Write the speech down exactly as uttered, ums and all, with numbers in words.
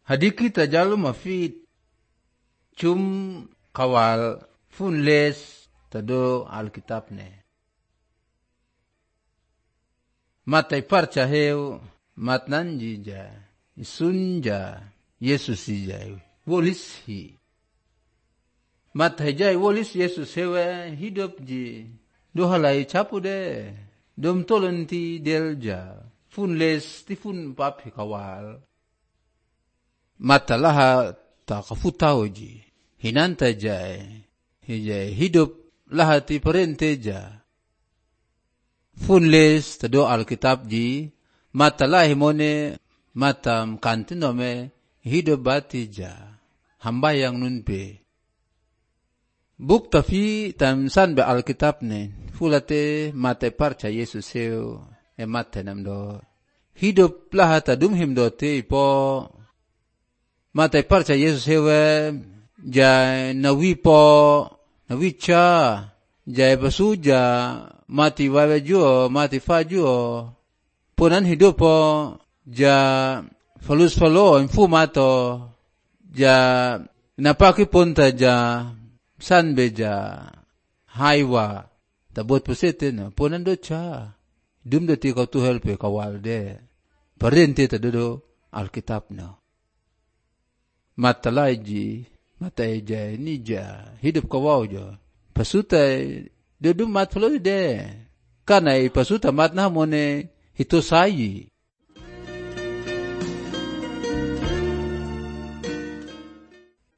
Hadiki tajalu mafit cum kawal funles tado Alkitab ne. Matai parca heu matnanji ja isunja Yesus ijai wolis hi. Matai jai wolis Yesus hewe hidup ji dohalai capu de dom tolon ti delja funles ti fun papi kawal. Matalaha ta kafutau ji hinanta jai hijai hidup laha ti parenteja funles tado Alkitab ji matalahi mone matam kantinome hidup batija hambayang nunpe buk tafi tam san be Alkitab ne fulate mate parca Yesus heu e mate namdo hidup laha tadum himdo te po mate parca Yesus hewe ja nawi po nawi cha ja basuja mati wawe juo mati fa juo punan hidup po ja falus falo infu mato ja napaki punta ja sanbe ja haiwa tabot pusete na punan do cha dum do ti ko tu helpe kawal de parente tado Alkitab no matalaji matai ja ni ja hidup kawau jo pasuta do dum mat falo de kana i pasuta mat na mone hito sayi